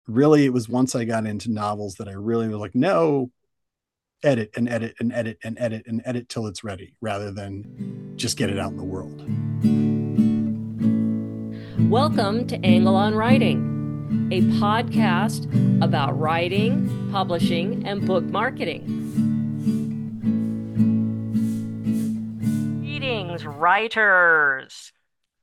really, it was once I got into novels that I really was like, no, edit and edit and edit and edit and edit till it's ready rather than just get it out in the world. Welcome to Angle on Writing, a podcast about writing, publishing, and book marketing. Greetings, writers.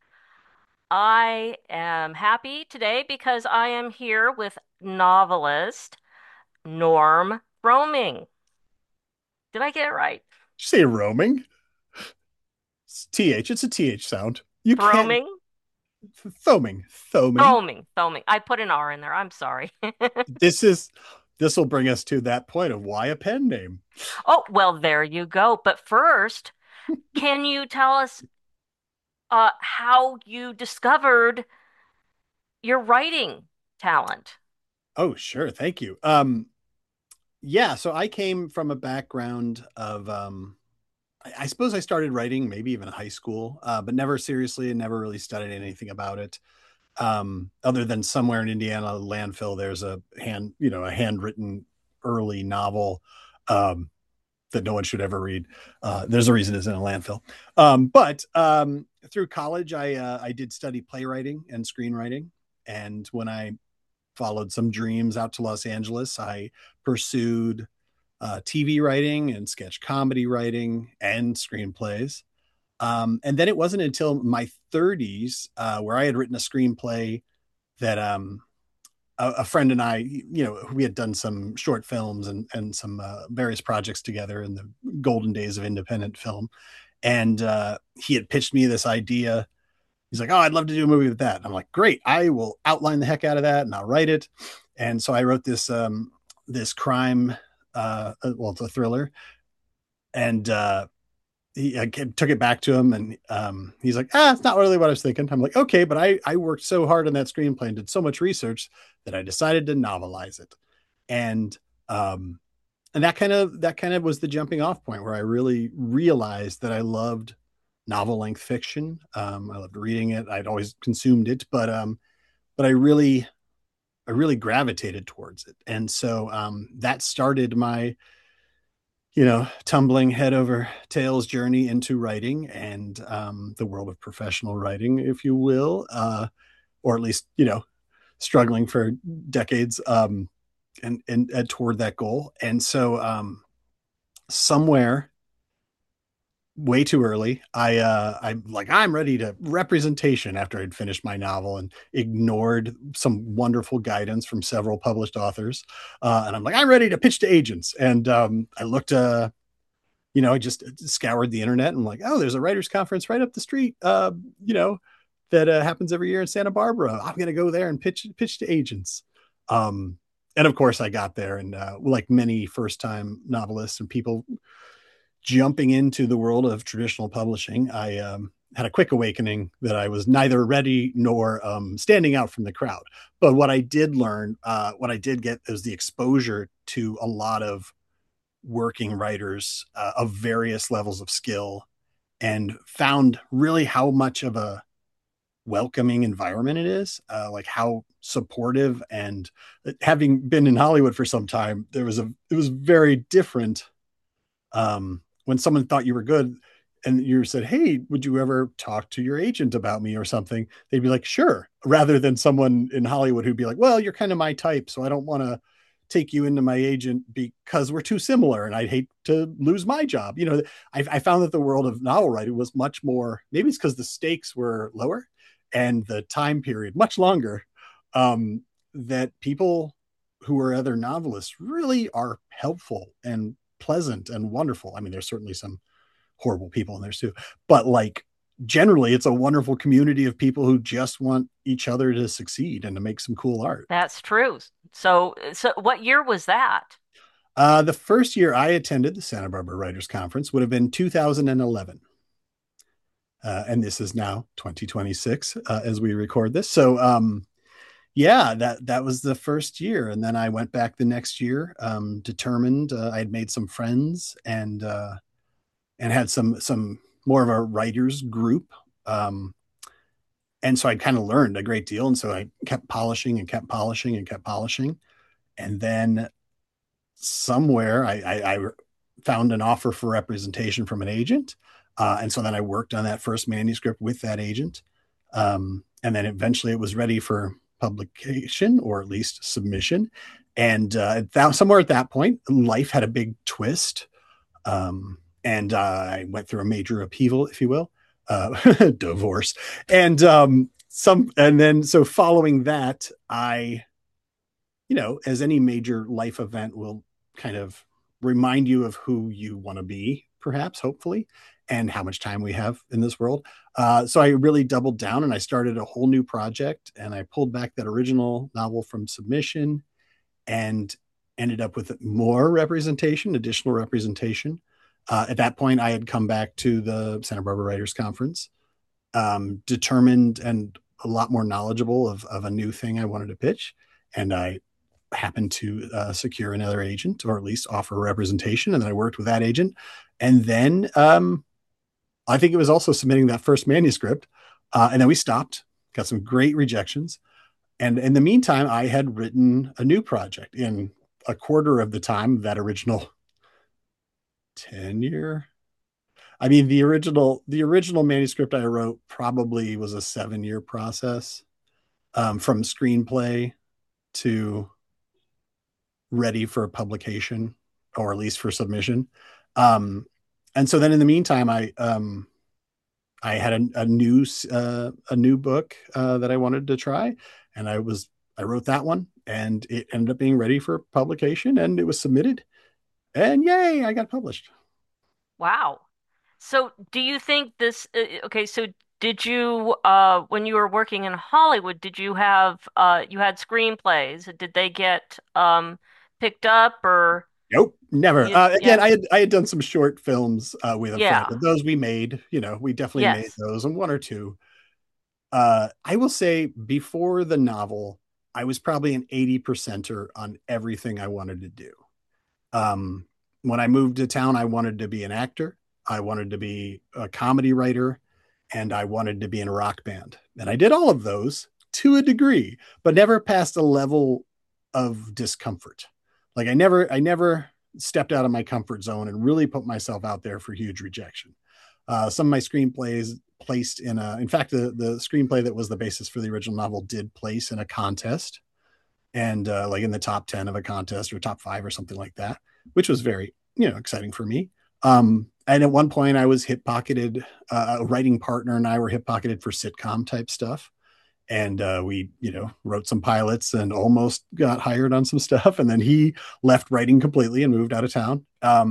I am happy today because I am here with novelist Norm Roaming. Did I get it right? Did you say roaming? It's TH. It's a TH sound. You can't. Roaming? Foaming. Foaming. Foaming. I put an R in there. I'm sorry. This is. This will bring us to that point of why a pen name. Oh, well, there you go. But first, can you tell us how you discovered your writing talent? Oh, sure. Thank you. Yeah. So I came from a background of I suppose I started writing maybe even in high school, but never seriously and never really studied anything about it. Other than somewhere in Indiana landfill, there's a handwritten early novel um, that no one should ever read. There's a reason it's in a landfill. But through college, I did study playwriting and screenwriting, and when I followed some dreams out to Los Angeles, I pursued TV writing and sketch comedy writing and screenplays. And then it wasn't until my 30s where I had written a screenplay that a friend and I, we had done some short films and some various projects together in the golden days of independent film. And he had pitched me this idea. He's like, "Oh, I'd love to do a movie with that." And I'm like, "Great, I will outline the heck out of that and I'll write it." And so I wrote this crime, well, it's a thriller, and I took it back to him, and he's like, it's not really what I was thinking. I'm like, okay, but I worked so hard on that screenplay and did so much research that I decided to novelize it. And um, and that kind of was the jumping off point where I really realized that I loved novel length fiction. I loved reading it. I'd always consumed it, but I really gravitated towards it. And so that started my tumbling head over tails journey into writing and the world of professional writing, if you will, or at least, struggling for decades and toward that goal. And so somewhere way too early, I'm like, I'm ready to representation after I'd finished my novel and ignored some wonderful guidance from several published authors. And I'm like, I'm ready to pitch to agents. And I looked I just scoured the internet and like, oh, there's a writers conference right up the street, that happens every year in Santa Barbara. I'm going to go there and pitch to agents. Um, and of course, I got there, and like many first time novelists and people jumping into the world of traditional publishing, I had a quick awakening that I was neither ready nor standing out from the crowd. But what I did learn, what I did get, is the exposure to a lot of working writers of various levels of skill, and found really how much of a welcoming environment it is, like how supportive. And having been in Hollywood for some time, it was very different when someone thought you were good and you said, "Hey, would you ever talk to your agent about me or something?" They'd be like, "Sure," rather than someone in Hollywood who'd be like, "Well, you're kind of my type, so I don't want to take you into my agent because we're too similar and I'd hate to lose my job." I found that the world of novel writing was much more, maybe it's because the stakes were lower and the time period much longer, that people who are other novelists really are helpful and pleasant and wonderful. I mean, there's certainly some horrible people in there too, but like generally, it's a wonderful community of people who just want each other to succeed and to make some cool art. That's true. So what year was that? The first year I attended the Santa Barbara Writers Conference would have been 2011. And this is now 2026 as we record this. So, yeah, that was the first year. And then I went back the next year, determined I had made some friends and had some more of a writers group. Um, And so I kind of learned a great deal. And so I kept polishing and kept polishing and kept polishing. And then somewhere I found an offer for representation from an agent. And so then I worked on that first manuscript with that agent. And then eventually it was ready for publication or at least submission. And somewhere at that point, life had a big twist. And I went through a major upheaval, if you will, divorce. And and then so following that, as any major life event will kind of remind you of who you want to be, perhaps, hopefully, and how much time we have in this world. So I really doubled down and I started a whole new project and I pulled back that original novel from submission and ended up with more representation, additional representation. At that point, I had come back to the Santa Barbara Writers Conference, determined and a lot more knowledgeable of a new thing I wanted to pitch. And I happened to secure another agent or at least offer representation. And then I worked with that agent. And then I think it was also submitting that first manuscript. And then we stopped, got some great rejections. And in the meantime, I had written a new project in a quarter of the time of that original tenure. I mean, the original manuscript I wrote probably was a 7 year process, from screenplay to ready for publication or at least for submission. Um, and so then in the meantime, I had a new book that I wanted to try, and I wrote that one, and it ended up being ready for publication, and it was submitted, and yay, I got published. Wow. So do you think okay, so did you when you were working in Hollywood, did you have you had screenplays? Did they get picked up or Nope, never. Again, yeah. I had done some short films with a friend, Yeah. but those we made. We definitely made Yes. those, and one or two. I will say before the novel, I was probably an 80 percenter on everything I wanted to do. Um, when I moved to town, I wanted to be an actor. I wanted to be a comedy writer, and I wanted to be in a rock band. And I did all of those to a degree, but never past a level of discomfort. Like I never stepped out of my comfort zone and really put myself out there for huge rejection. Some of my screenplays placed in fact, the screenplay that was the basis for the original novel did place in a contest and like in the top 10 of a contest or top 5 or something like that, which was very, exciting for me. And at one point I was hip pocketed, a writing partner and I were hip pocketed for sitcom type stuff. And we, wrote some pilots and almost got hired on some stuff. And then he left writing completely and moved out of town.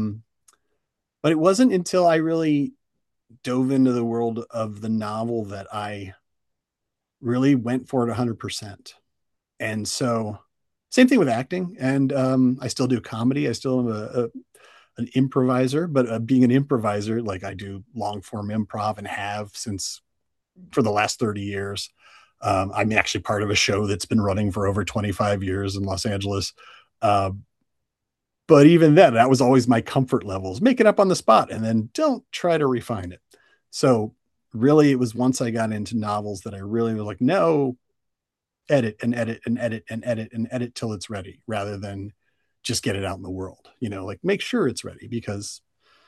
But it wasn't until I really dove into the world of the novel that I really went for it 100%. And so, same thing with acting. And I still do comedy. I still am an improviser, but being an improviser, like I do long form improv and have since for the last 30 years. I'm actually part of a show that's been running for over 25 years in Los Angeles. Uh, but even then, that was always my comfort levels. Make it up on the spot and then don't try to refine it. So, really, it was once I got into novels that I really was like, no, edit and edit and edit and edit and edit till it's ready rather than just get it out in the world. Like make sure it's ready because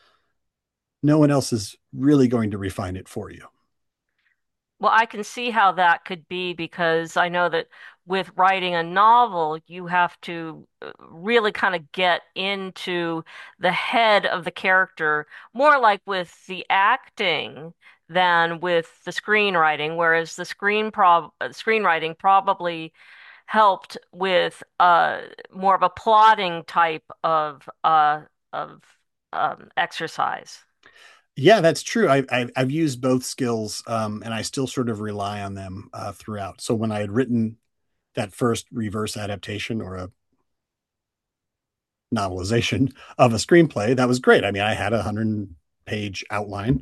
no one else is really going to refine it for you. Well, I can see how that could be because I know that with writing a novel, you have to really kind of get into the head of the character, more like with the acting than with the screenwriting, whereas the screenwriting probably helped with more of a plotting type of exercise. Yeah, that's true. I've used both skills, and I still sort of rely on them throughout. So when I had written that first reverse adaptation or a novelization of a screenplay, that was great. I mean, I had 100-page outline.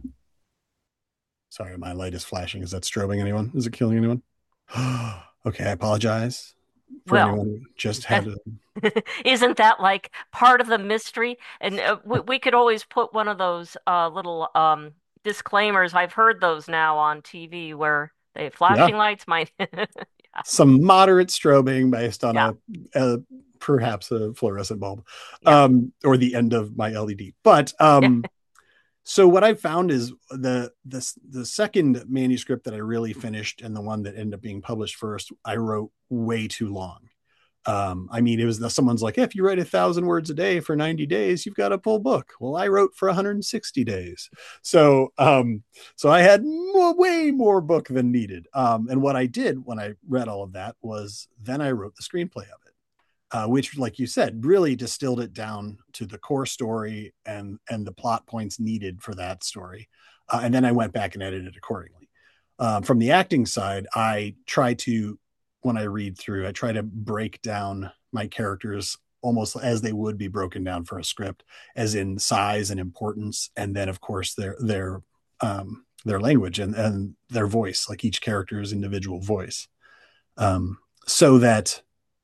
Sorry, my light is flashing. Is that strobing anyone? Is it killing anyone? Okay, I apologize for Well, anyone who just had a. isn't that like part of the mystery? And we could always put one of those little disclaimers. I've heard those now on TV where The Yeah. flashing lights might. Yeah, Some moderate strobing based on yeah, a perhaps a fluorescent bulb, yeah. or the end of my LED. But Yeah. so what I found is the second manuscript that I really finished, and the one that ended up being published first, I wrote way too long. I mean, it was someone's like, if you write 1,000 words a day for 90 days, you've got a full book. Well, I wrote for 160 days. So, so I had way more book than needed. And what I did when I read all of that was then I wrote the screenplay of it, which, like you said, really distilled it down to the core story and the plot points needed for that story. And then I went back and edited it accordingly. From the acting side, I try to, when I read through, I try to break down my characters almost as they would be broken down for a script, as in size and importance, and then of course their language and their voice, like each character's individual voice, um, so that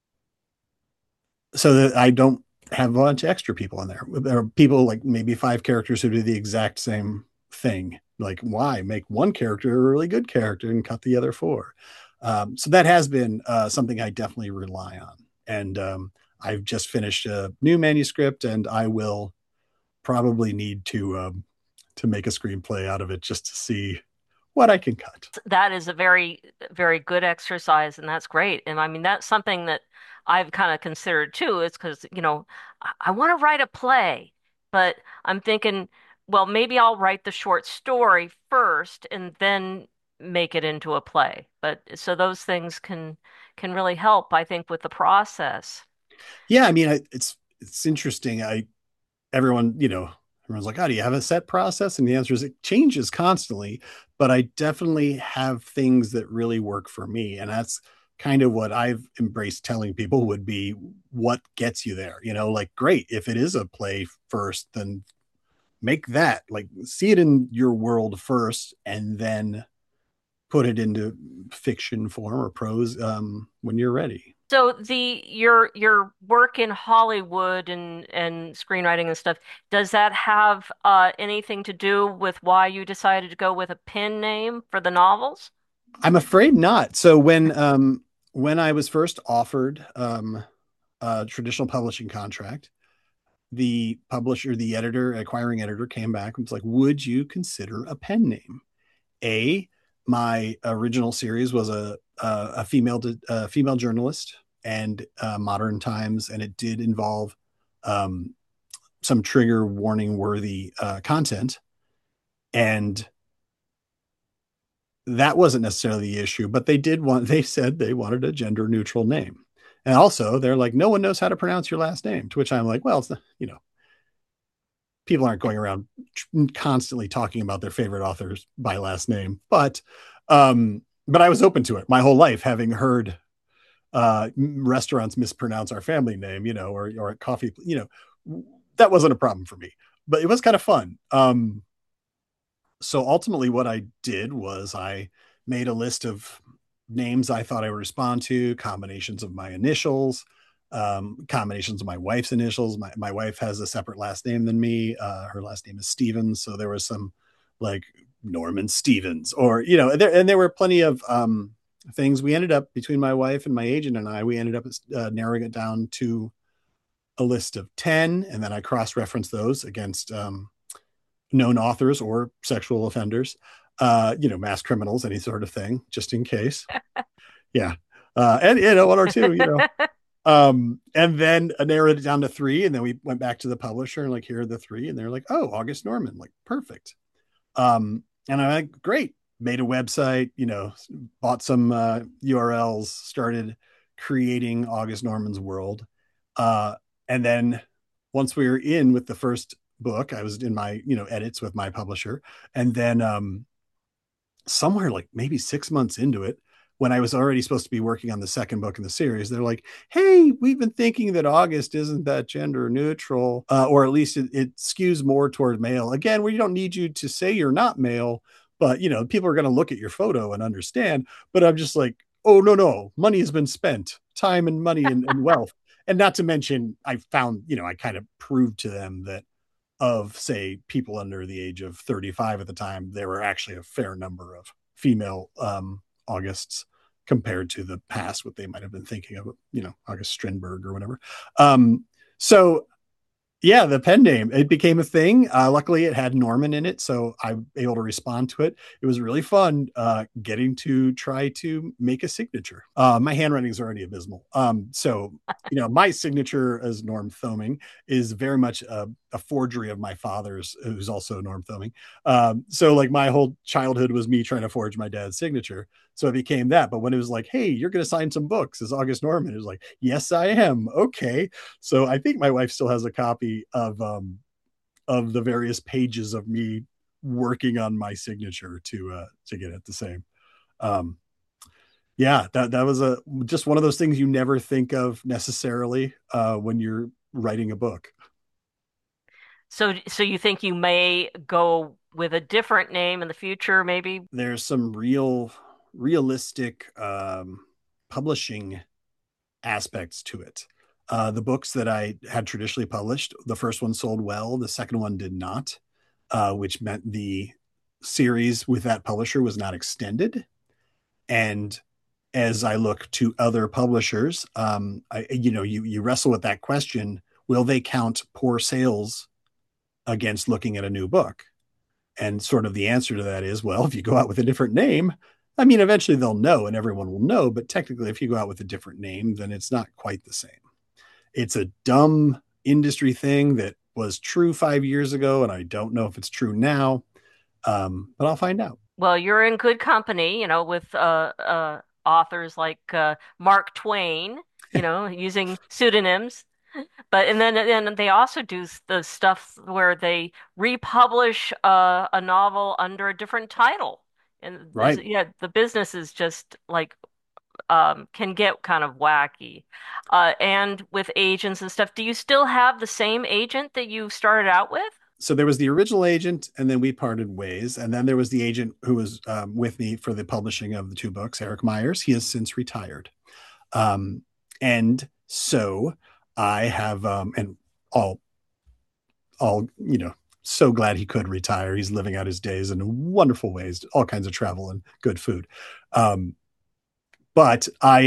so that I don't have a bunch of extra people in there. There are people like maybe five characters who do the exact same thing. Like, why make one character a really good character and cut the other four? So that has been something I definitely rely on. And I've just finished a new manuscript, and I will probably need to make a screenplay out of it just to see what I can cut. That is a very, very good exercise, and that's great. And I mean, that's something that I've kind of considered too, is because, I want to write a play, but I'm thinking, well, maybe I'll write the short story first and then make it into a play. But so those things can really help, I think, with the process. Yeah, I mean, it's interesting. Everyone, everyone's like, oh, do you have a set process? And the answer is it changes constantly, but I definitely have things that really work for me. And that's kind of what I've embraced telling people would be what gets you there. Like, great, if it is a play first, then make that, like, see it in your world first, and then put it into fiction form or prose when you're ready. So your work in Hollywood and screenwriting and stuff, does that have anything to do with why you decided to go with a pen name for the novels? I'm afraid not. So when I was first offered a traditional publishing contract, the publisher, the editor, acquiring editor came back and was like, "Would you consider a pen name?" A, my original series was a female journalist and modern times, and it did involve um, some trigger warning worthy content, and that wasn't necessarily the issue, but they said they wanted a gender neutral name. And also they're like, no one knows how to pronounce your last name, to which I'm like, well, it's not, people aren't going around constantly talking about their favorite authors by last name, but I was open to it my whole life, having heard restaurants mispronounce our family name, or at coffee, that wasn't a problem for me, but it was kind of fun. So ultimately what I did was I made a list of names I thought I would respond to, combinations of my initials, combinations of my wife's initials. My wife has a separate last name than me. Her last name is Stevens. So there was some like Norman Stevens, or, there were plenty of things. We ended up, between my wife and my agent and we ended up narrowing it down to a list of 10. And then I cross-referenced those against known authors or sexual offenders, mass criminals, any sort of thing, just in case. Yeah. And, one or two, and then I narrowed it down to three. And then we went back to the publisher and like, here are the three. And they're like, oh, August Norman, like, perfect. And I'm like, great. Made a website, bought some URLs, started creating August Norman's world. And then once we were in with the first book, I was in my, edits with my publisher. And then somewhere like maybe 6 months into it, when I was already supposed to be working on the second book in the series, they're like, hey, we've been thinking that August isn't that gender neutral, or at least it skews more toward male. Again, we don't need you to say you're not male, but, people are going to look at your photo and understand. But I'm just like, oh, no, money has been spent, time and money and wealth. And not to mention, I found, I kind of proved to them that of, say, people under the age of 35 at the time, there were actually a fair number of female Augusts compared to the past, what they might have been thinking of, August Strindberg or whatever. So yeah, the pen name, it became a thing. Luckily, it had Norman in it, so I'm able to respond to it. It was really fun getting to try to make a signature. My handwriting is already abysmal. My signature as Norm Thoming is very much a forgery of my father's, who's also Norm Thoming. So, like, my whole childhood was me trying to forge my dad's signature. So it became that. But when it was like, hey, you're going to sign some books as August Norman, it was like, yes, I am. Okay. So I think my wife still has a copy of the various pages of me working on my signature to get it the same. Um, yeah, that was a just one of those things you never think of necessarily when you're writing a book. So you think you may go with a different name in the future, maybe? There's some realistic publishing aspects to it. The books that I had traditionally published, the first one sold well, the second one did not, which meant the series with that publisher was not extended. And as I look to other publishers, you wrestle with that question: will they count poor sales against looking at a new book? And sort of the answer to that is, well, if you go out with a different name, I mean, eventually they'll know and everyone will know. But technically, if you go out with a different name, then it's not quite the same. It's a dumb industry thing that was true 5 years ago, and I don't know if it's true now, but I'll find out. Well, you're in good company, with authors like Mark Twain, using pseudonyms. But and then they also do the stuff where they republish a novel under a different title. And Right. yeah, the business is just like can get kind of wacky. And with agents and stuff, do you still have the same agent that you started out with? So there was the original agent, and then we parted ways. And then there was the agent who was with me for the publishing of the two books, Eric Myers. He has since retired. And so I have, and all, so glad he could retire. He's living out his days in wonderful ways, all kinds of travel and good food. Um, but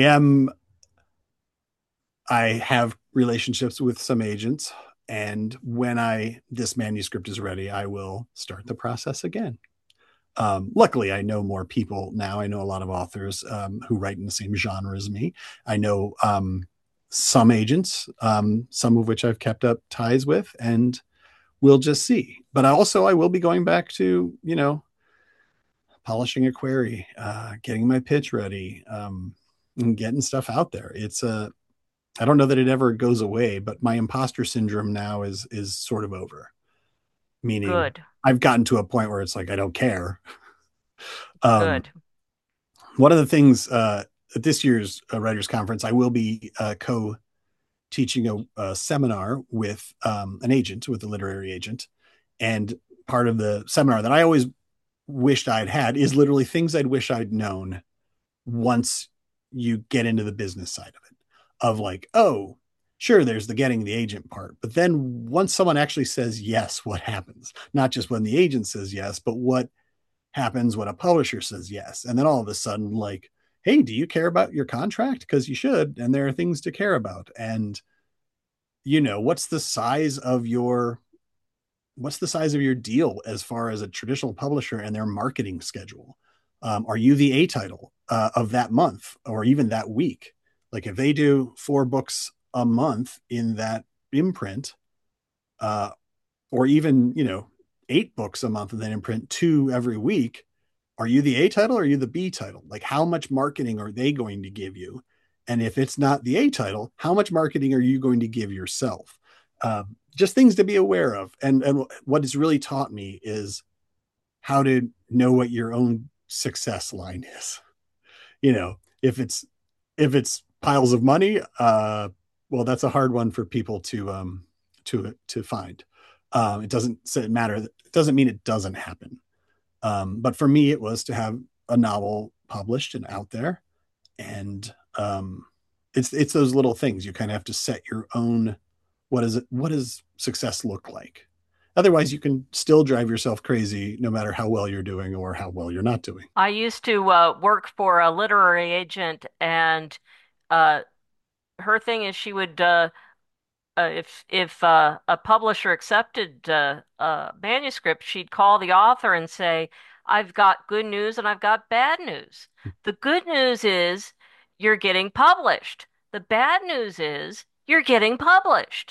I have relationships with some agents, and when this manuscript is ready, I will start the process again. Luckily, I know more people now. I know a lot of authors who write in the same genre as me. I know some agents, some of which I've kept up ties with, and we'll just see. But I will be going back to, polishing a query, getting my pitch ready, and getting stuff out there. I don't know that it ever goes away, but my imposter syndrome now is sort of over. Meaning, Good, I've gotten to a point where it's like I don't care. Um, good. One of the things at this year's writers conference, I will be co-teaching a seminar with an agent, with a literary agent, and part of the seminar that I always wished I'd had is literally things I'd wish I'd known once you get into the business side of it. Of like, oh, sure, there's the getting the agent part, but then once someone actually says yes, what happens? Not just when the agent says yes, but what happens when a publisher says yes. And then all of a sudden, like, hey, do you care about your contract? Because you should, and there are things to care about. And what's the size of your deal as far as a traditional publisher and their marketing schedule? Are you the A title of that month or even that week? Like, if they do 4 books a month in that imprint, uh, or even 8 books a month and then imprint 2 every week, are you the A title or are you the B title? Like, how much marketing are they going to give you? And if it's not the A title, how much marketing are you going to give yourself? Just things to be aware of. And what has really taught me is how to know what your own success line is. If it's piles of money, well, that's a hard one for people to find. It doesn't matter. It doesn't mean it doesn't happen. But for me, it was to have a novel published and out there, and it's those little things you kind of have to set your own. What does success look like? Otherwise, you can still drive yourself crazy no matter how well you're doing or how well you're not doing. I used to work for a literary agent, and uh, her thing is she would if a publisher accepted a manuscript, she'd call the author and say, "I've got good news and I've got bad news. The good news is you're getting published. The bad news is you're getting published."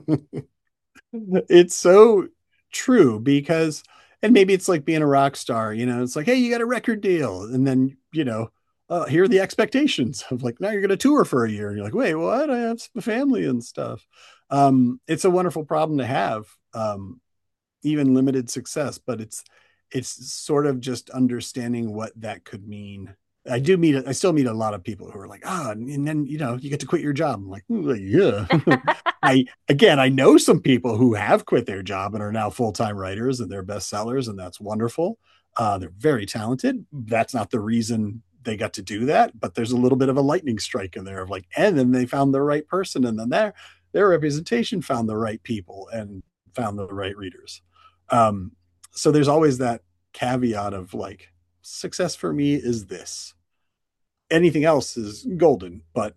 It's so true because, and maybe it's like being a rock star, it's like, hey, you got a record deal. And then, here are the expectations of like, now you're going to tour for a year. And you're like, wait, what? I have a family and stuff. It's a wonderful problem to have. Even limited success, but it's sort of just understanding what that could mean. I still meet a lot of people who are like, and then you get to quit your job. I'm like, yeah. I know some people who have quit their job and are now full-time writers and they're bestsellers, and that's wonderful. They're very talented. That's not the reason they got to do that, but there's a little bit of a lightning strike in there of like, and then they found the right person, and then their representation found the right people and found the right readers. Um, so there's always that caveat of like, success for me is this. Anything else is golden, but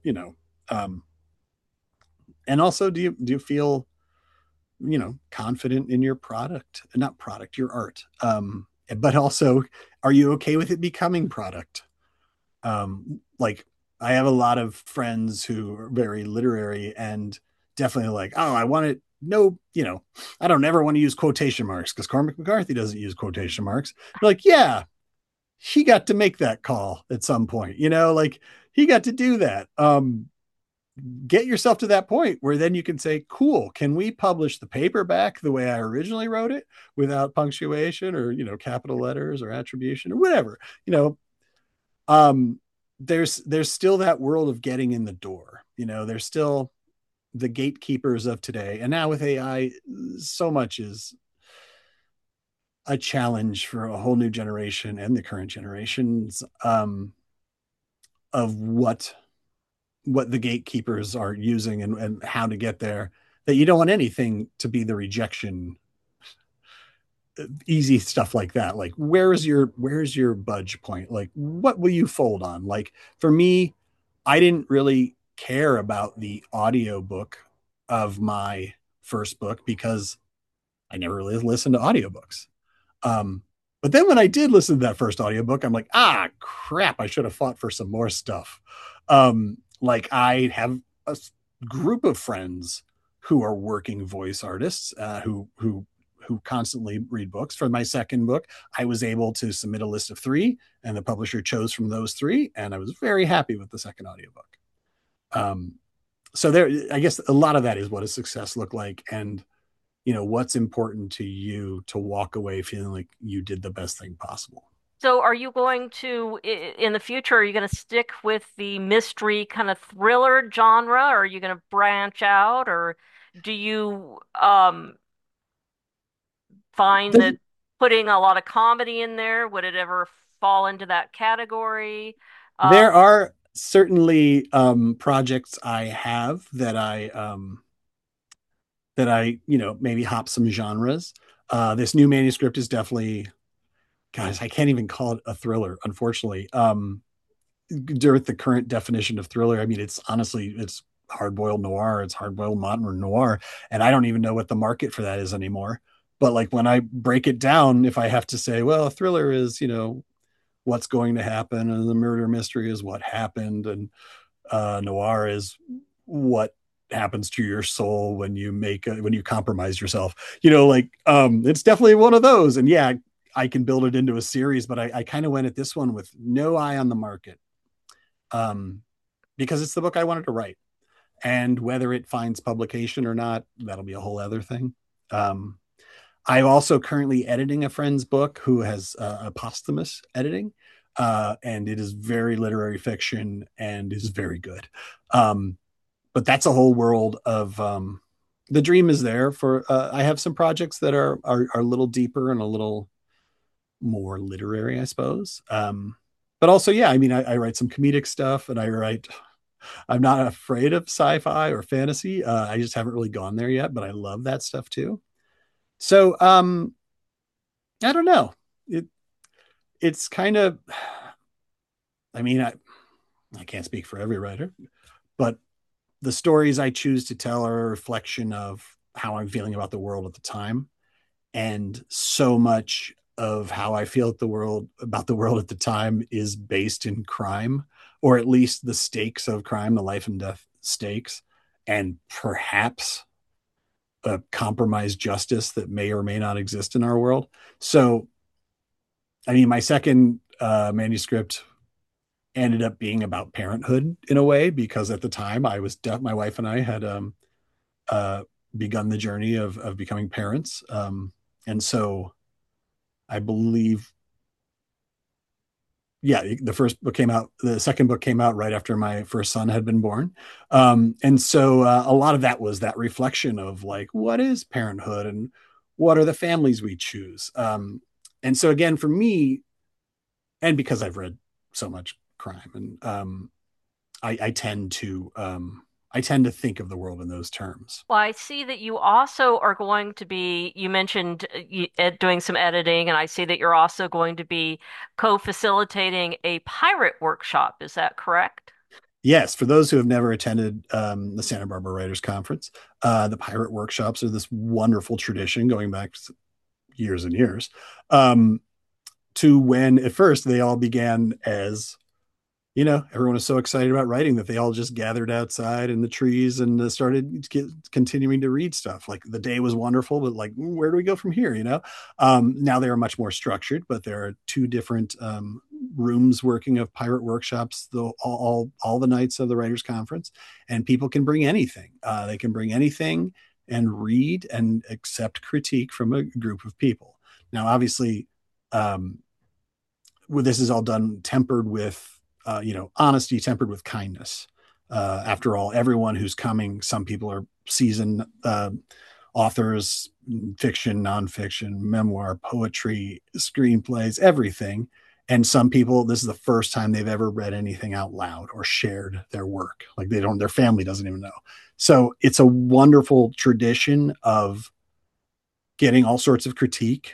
and also, do you feel confident in your product, not product, your art? But also, are you okay with it becoming product? Like, I have a lot of friends who are very literary and definitely like, oh, I want it. No, I don't ever want to use quotation marks because Cormac McCarthy doesn't use quotation marks. They're like, yeah, he got to make that call at some point, like he got to do that. Get yourself to that point where then you can say, cool, can we publish the paperback the way I originally wrote it without punctuation or, capital letters or attribution or whatever, um, there's still that world of getting in the door. There's still the gatekeepers of today. And now with AI, so much is a challenge for a whole new generation and the current generations, of what the gatekeepers are using, and how to get there, that you don't want anything to be the rejection, easy stuff like that. Like, where's your budge point? Like, what will you fold on? Like, for me, I didn't really care about the audio book of my first book because I never really listened to audiobooks. Um, but then when I did listen to that first audiobook, I'm like, crap, I should have fought for some more stuff. Like, I have a group of friends who are working voice artists, who constantly read books. For my second book, I was able to submit a list of three, and the publisher chose from those three, and I was very happy with the second audiobook. Um, so there, I guess a lot of that is what does success look like, and what's important to you to walk away feeling like you did the best thing possible. So are you going to, in the future, are you going to stick with the mystery kind of thriller genre, or are you going to branch out, or do you find that putting a lot of comedy in there, would it ever fall into that category? There Um, are certainly projects I have that I maybe hop some genres. This new manuscript is definitely, guys, I can't even call it a thriller, unfortunately. During the current definition of thriller, I mean, it's hard-boiled noir, it's hard-boiled modern noir, and I don't even know what the market for that is anymore. But like, when I break it down, if I have to say, well, a thriller is, what's going to happen, and the murder mystery is what happened, and noir is what happens to your soul when you compromise yourself. Like, it's definitely one of those. And yeah, I can build it into a series, but I kind of went at this one with no eye on the market, um, because it's the book I wanted to write. And whether it finds publication or not, that'll be a whole other thing. Um, I'm also currently editing a friend's book who has a posthumous editing, and it is very literary fiction and is very good. Um, but that's a whole world of, the dream is there for. I have some projects that are a little deeper and a little more literary, I suppose. But also, yeah, I mean, I write some comedic stuff, and I'm not afraid of sci-fi or fantasy. I just haven't really gone there yet, but I love that stuff too. So I don't know. It it's kind of, I mean, I can't speak for every writer, but the stories I choose to tell are a reflection of how I'm feeling about the world at the time. And so much of how I feel at the world about the world at the time is based in crime, or at least the stakes of crime, the life and death stakes, and perhaps a compromised justice that may or may not exist in our world. So, I mean, my second manuscript ended up being about parenthood in a way, because at the time my wife and I had uh, begun the journey of becoming parents, and so I believe, yeah, the first book came out. The second book came out right after my first son had been born, and so a lot of that was that reflection of like, what is parenthood and what are the families we choose. And so again, for me, and because I've read so much crime, and I tend to think of the world in those terms. Well, I see that you also are going to be, you mentioned doing some editing, and I see that you're also going to be co-facilitating a pirate workshop. Is that correct? Yes, for those who have never attended the Santa Barbara Writers Conference, the pirate workshops are this wonderful tradition going back years and years, um, to when at first they all began as, everyone was so excited about writing that they all just gathered outside in the trees and started continuing to read stuff. Like the day was wonderful, but like, where do we go from here? Now they are much more structured, but there are two different rooms working of pirate workshops, though all the nights of the Writers Conference, and people can bring anything. They can bring anything and read and accept critique from a group of people. Now, obviously, um, this is all done tempered with honesty, tempered with kindness. After all, everyone who's coming, some people are seasoned authors, fiction, nonfiction, memoir, poetry, screenplays, everything. And some people, this is the first time they've ever read anything out loud or shared their work. Like their family doesn't even know. So it's a wonderful tradition of getting all sorts of critique,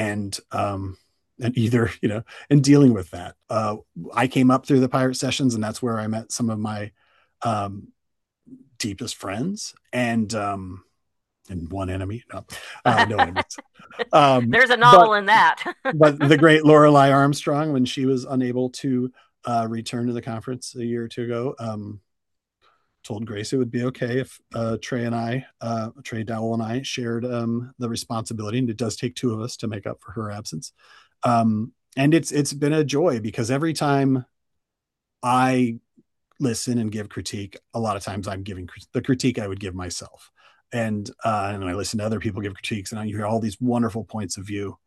and either and dealing with that. I came up through the pirate sessions, and that's where I met some of my um, deepest friends, and one enemy. No, no enemies. There's a But novel in that. the great Lorelei Armstrong, when she was unable to return to the conference a year or two ago, told Grace it would be okay if Trey Dowell and I shared the responsibility, and it does take two of us to make up for her absence. And it's been a joy, because every time I listen and give critique, a lot of times I'm giving the critique I would give myself, and I listen to other people give critiques, and I hear all these wonderful points of view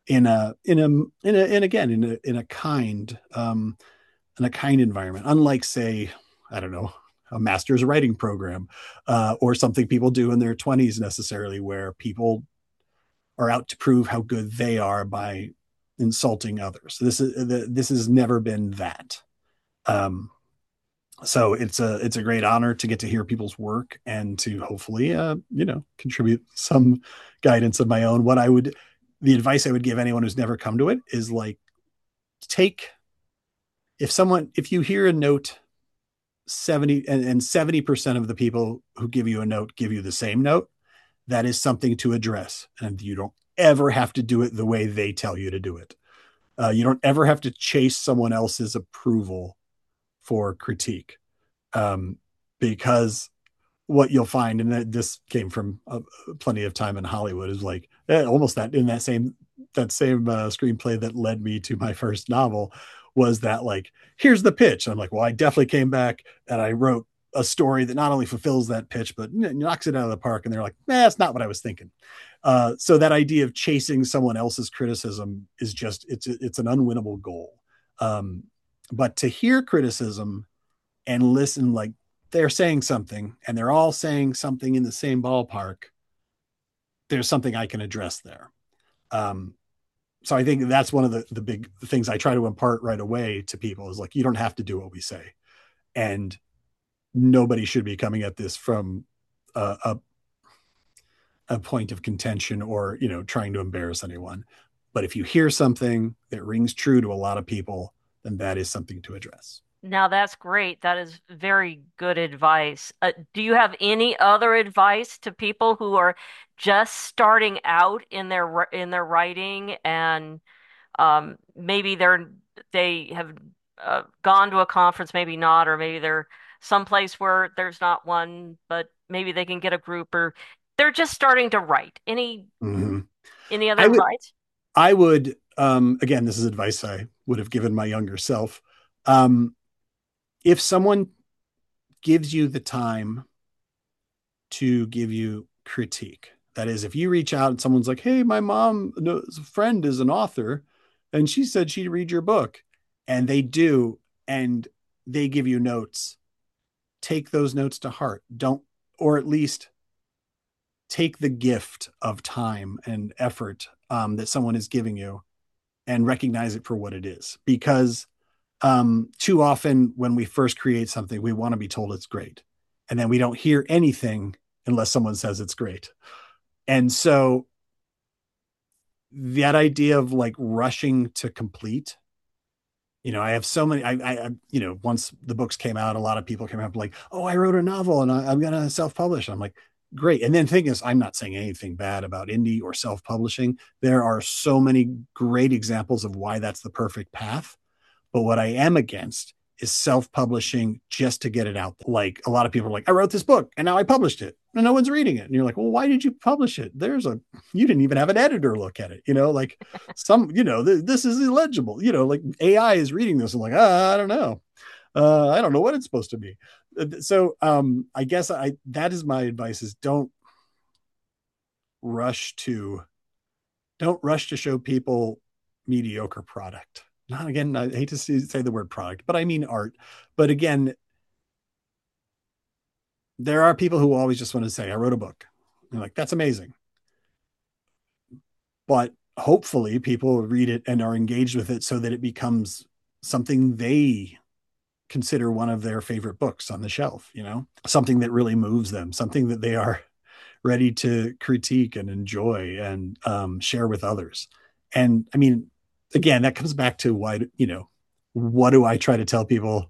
in a kind environment, unlike, say, I don't know, a master's writing program, or something people do in their 20s necessarily, where people are out to prove how good they are by insulting others. This has never been that. Um, so it's a great honor to get to hear people's work, and to hopefully contribute some guidance of my own. The advice I would give anyone who's never come to it is like, take if you hear a note 70% of the people who give you a note give you the same note, that is something to address, and you don't ever have to do it the way they tell you to do it. You don't ever have to chase someone else's approval for critique, because what you'll find, and this came from plenty of time in Hollywood, is like almost that same screenplay that led me to my first novel, was that like, here's the pitch. And I'm like, well, I definitely came back and I wrote a story that not only fulfills that pitch but knocks it out of the park. And they're like, that's not what I was thinking. So that idea of chasing someone else's criticism is just it's an unwinnable goal. Um, but to hear criticism and listen, like, they're saying something and they're all saying something in the same ballpark, there's something I can address there. Um, so I think that's one of the big things I try to impart right away to people, is like, you don't have to do what we say. And nobody should be coming at this from a a point of contention or, trying to embarrass anyone. But if you hear something that rings true to a lot of people, then that is something to address. Now that's great. That is very good advice. Do you have any other advice to people who are just starting out in their writing and maybe they have gone to a conference, maybe not, or maybe they're someplace where there's not one, but maybe they can get a group, or they're just starting to write. Mm-hmm. Any other I would, advice? I would, again, this is advice I would have given my younger self. Um, if someone gives you the time to give you critique, that is, if you reach out and someone's like, hey, my mom's friend is an author and she said she'd read your book, and they do, and they give you notes, take those notes to heart. Don't, or at least take the gift of time and effort that someone is giving you and recognize it for what it is. Because too often when we first create something, we want to be told it's great. And then we don't hear anything unless someone says it's great. And so that idea of like rushing to complete, I have so many, once the books came out, a lot of people came up like, oh, I wrote a novel and I'm going to self-publish. I'm like, great. And then the thing is, I'm not saying anything bad about indie or self-publishing. There are so many great examples of why that's the perfect path. But what I am against is self-publishing just to get it out there. Like a lot of people are like, I wrote this book and now I published it and no one's reading it. And you're like, well, why did you publish it? You didn't even have an editor look at it. Like this is illegible. Like AI is reading this and like, I don't know. I don't know what it's supposed to be. So I guess that is my advice is rush to don't rush to show people mediocre product. Not again, I hate to say the word product, but I mean art. But again, there are people who always just want to say, I wrote a book. You're like, that's amazing. But hopefully people read it and are engaged with it so that it becomes something they consider one of their favorite books on the shelf, something that really moves them, something that they are ready to critique and enjoy and share with others. And I mean, again, that comes back to why, what do I try to tell people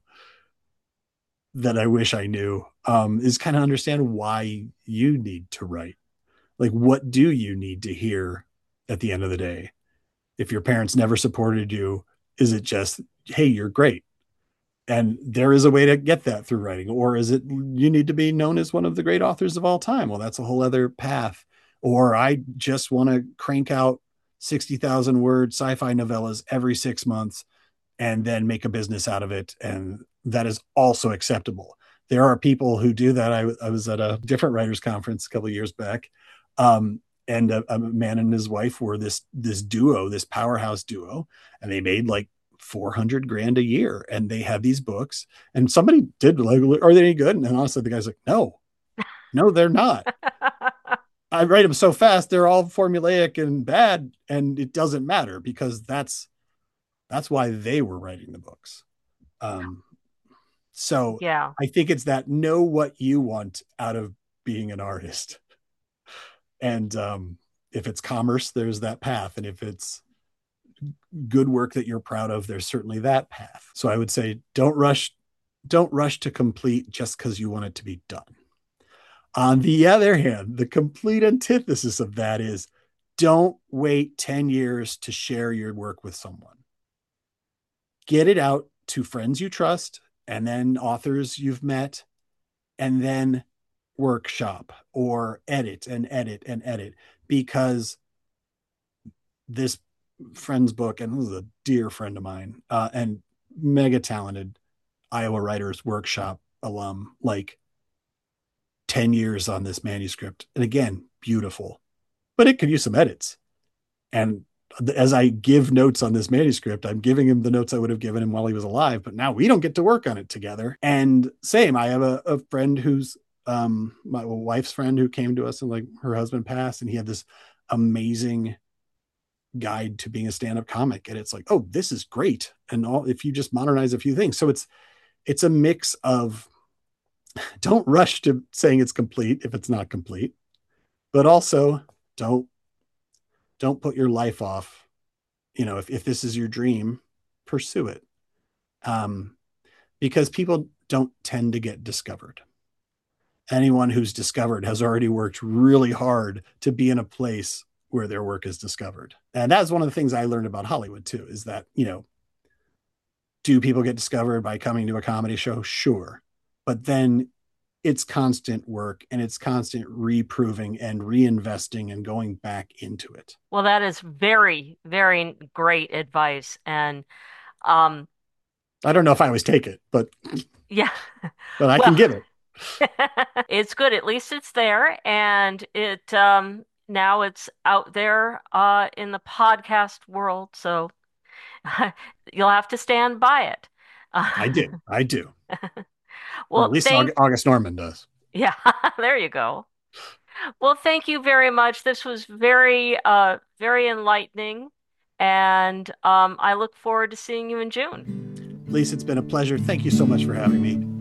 that I wish I knew is kind of understand why you need to write. Like, what do you need to hear at the end of the day? If your parents never supported you, is it just, hey, you're great? And there is a way to get that through writing. Or is it you need to be known as one of the great authors of all time? Well, that's a whole other path. Or I just want to crank out 60,000 word sci-fi novellas every 6 months and then make a business out of it. And that is also acceptable. There are people who do that. I was at a different writers conference a couple of years back. And a man and his wife were this duo, this powerhouse duo, and they made like 400 grand a year, and they had these books. And somebody did like, are they any good? And honestly, the guy's like, no, they're not. I write them so fast, they're all formulaic and bad, and it doesn't matter because that's why they were writing the books. Um, so Yeah. I think it's that know what you want out of being an artist. And if it's commerce, there's that path. And if it's good work that you're proud of, there's certainly that path. So I would say don't rush to complete just because you want it to be done. On the other hand, the complete antithesis of that is don't wait 10 years to share your work with someone. Get it out to friends you trust and then authors you've met, and then workshop or edit and edit and edit, because this friend's book, and this is a dear friend of mine and mega talented Iowa Writers Workshop alum, like 10 years on this manuscript. And again, beautiful, but it could use some edits. And as I give notes on this manuscript, I'm giving him the notes I would have given him while he was alive, but now we don't get to work on it together. And same, I have a friend who's my wife's friend who came to us, and like her husband passed, and he had this amazing guide to being a stand-up comic. And it's like, oh, this is great. And all, if you just modernize a few things. So it's a mix of don't rush to saying it's complete if it's not complete, but also don't don't put your life off. If this is your dream, pursue it. Um, because people don't tend to get discovered. Anyone who's discovered has already worked really hard to be in a place where their work is discovered. And that's one of the things I learned about Hollywood too, is that, do people get discovered by coming to a comedy show? Sure. But then it's constant work and it's constant reproving and reinvesting and going back into it. Well, that is very, very great advice. And um, I don't know if I always take it, yeah, but I can well, give it. it's good. At least it's there, and it now it's out there in the podcast world. So you'll have to stand by it. I do. I do. Or at Well, least August Norman does. yeah, there you go. Well, thank you very much. This was very, very enlightening, and I look forward to seeing you in June. Lisa, it's been a pleasure. Thank you so much for having me.